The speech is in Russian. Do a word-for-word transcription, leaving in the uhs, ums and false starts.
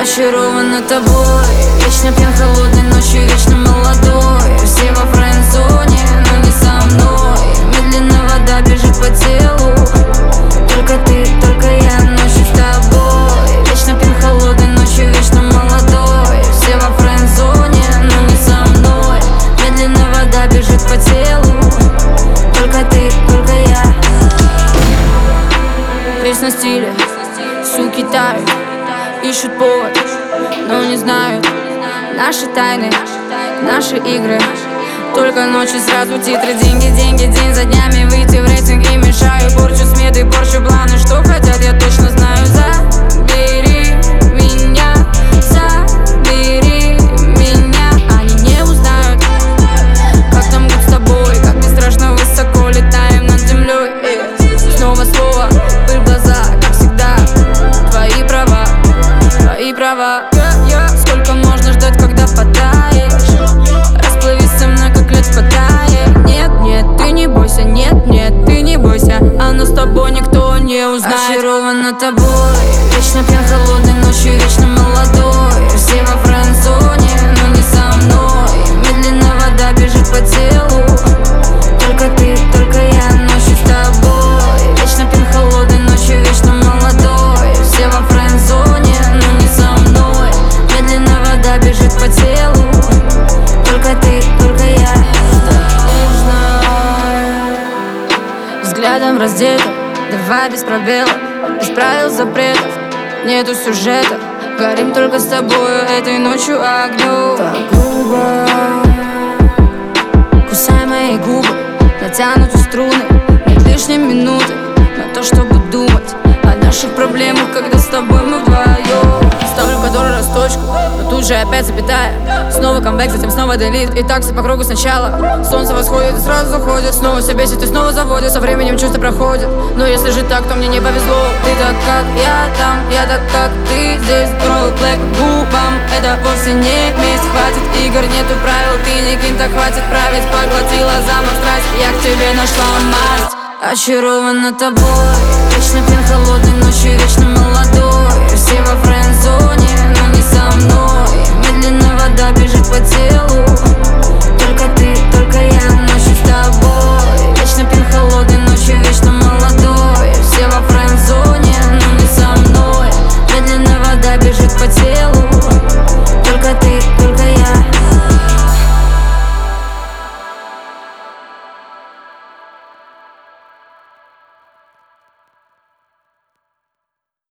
Очарована тобой, вечно пьян холодной ночью, вечно молодой. Все во френд-зоне, но не со мной. Медленно вода бежит по телу. Только ты, только я, ночью с тобой. Вечно пьян холодной ночью, вечно молодой. Все во френд-зоне, но не со мной. Медленно вода бежит по телу. Только ты, только я. Весь на стиле, суки тают, ищут повод, но не знают наши тайны, наши игры. Только ночью сразу титры, деньги, деньги, день за днями. Выйти в рейтинг и мешаю, порчу сметы, порчу планы. Что хотят, я точно знаю. Забери меня, забери меня. Они не узнают, как там быть с тобой, как не страшно высоко летаем над землей. Снова слово, пыль в глаза, как всегда. Твои права, твои права. Сколько можно ждать, когда потаешь? Расплывись со мной, как лед в Паттайе. Нет, нет, ты не бойся, нет, нет, ты не бойся. Оно с тобой никто не узнает. Очарована тобой, вечно пьян холодной ночью, вечно молодой. Все во френд-зоне, но не со мной. Медленно вода бежит по телу. Только ты, только я, ночью с тобой. Вечно пьян холодной ночью, вечно молодой. Все во френд-зоне, но не со мной. Медленно вода бежит по телу. Только ты, только я. Взглядом раздета, давай без пробелов, без правил, запретов, нету сюжета. Горим только с тобой этой ночью огнем. Так грубо кусай мои губы, натянуты струны. Нет лишней минуты на то, чтобы думать о наших проблемах, когда с тобой мы вдвоем. Ставлю который раз точку, но тут же опять запятая. Снова камбэк, затем снова делит. И так все по кругу сначала. Солнце восходит и сразу заходит. Снова все бесит и снова заводит. Со временем чувства проходят. Но если же так, то мне не повезло. Ты так как я там, я так как ты здесь. Roll black губам, это вовсе не месть. Хватит игр, нету правил, ты не кинь, так хватит править. Поглотила замок страсть, я к тебе нашла масть. Очарована тобой, вечно пьян холодной ночью, вечно молодой. Все во френд-зоне, но не со мной. Медленно вода бежит по телу.